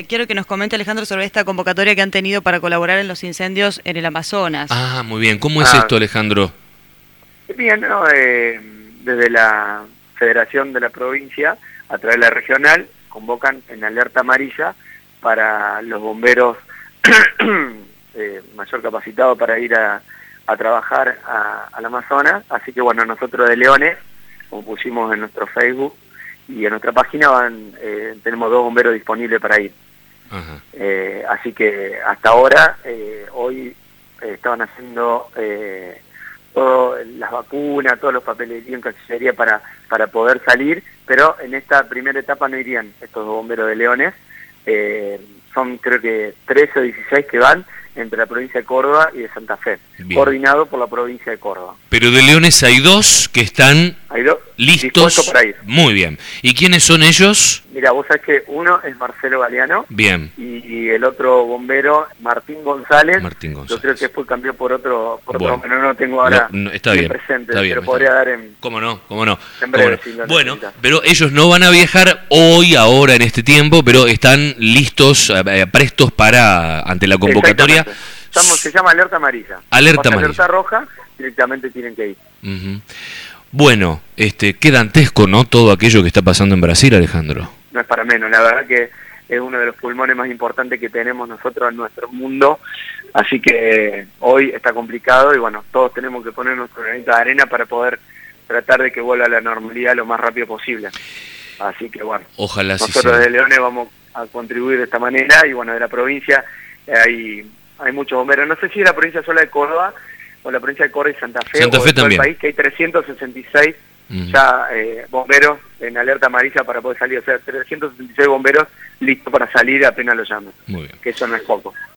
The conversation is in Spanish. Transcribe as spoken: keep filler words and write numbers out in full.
Eh, quiero que nos comente, Alejandro, sobre esta convocatoria que han tenido para colaborar en los incendios en el Amazonas. Ah, muy bien. ¿Cómo es Ah, esto, Alejandro? Bien, ¿no? Eh, desde la Federación de la Provincia, a través de la regional, convocan en alerta amarilla para los bomberos eh, mayor capacitados para ir a, a trabajar a, al Amazonas. Así que bueno, nosotros de Leones, como pusimos en nuestro Facebook y en nuestra página, van, eh, tenemos dos bomberos disponibles para ir. Ajá. Eh, así que hasta ahora, eh, hoy eh, estaban haciendo eh, todas las vacunas, todos los papeleríos en Cancillería para, para poder salir, pero en esta primera etapa no irían estos dos bomberos de Leones. Eh, son creo que trece o dieciséis que van entre la provincia de Córdoba y de Santa Fe, Bien. coordinado por la provincia de Córdoba. Pero de Leones hay dos que están Hay dos listos. dispuestos para ir. Muy bien. ¿Y quiénes son ellos? Mira, vos sabés que uno es Marcelo Galeano. Bien. Y, y el otro bombero, Martín González. Martín González. Yo creo que después cambió por otro, por Bueno. otro, pero no lo tengo ahora No, no, está bien bien, presente, está bien, pero está podría bien. dar en, ¿Cómo no? ¿Cómo no? en breve. ¿Cómo no? Si lo Bueno, necesitas. pero ellos no van a viajar hoy, ahora, en este tiempo, pero están listos, eh, prestos para, ante la convocatoria. Exactamente. Estamos, se llama alerta amarilla. Alerta Pasa amarilla. Alerta roja, directamente tienen que ir. Uh-huh. Bueno, este, qué dantesco, ¿no? Todo aquello que está pasando en Brasil, Alejandro. No es para menos, la verdad que es uno de los pulmones más importantes que tenemos nosotros en nuestro mundo, así que hoy está complicado y bueno, todos tenemos que poner nuestro granito de arena para poder tratar de que vuelva a la normalidad lo más rápido posible. Así que bueno, Ojalá sí nosotros sea. desde Leones vamos a contribuir de esta manera y bueno, de la provincia eh, hay, hay muchos bomberos, no sé si es la provincia sola de Córdoba o la provincia de Córdoba y Santa Fe, Santa o Fe de todo el también. país, que hay trescientos sesenta y seis Uh-huh. ya eh, bomberos en alerta amarilla para poder salir, o sea, trescientos sesenta y seis bomberos listos para salir apenas lo llamen, Muy bien. que eso no es poco.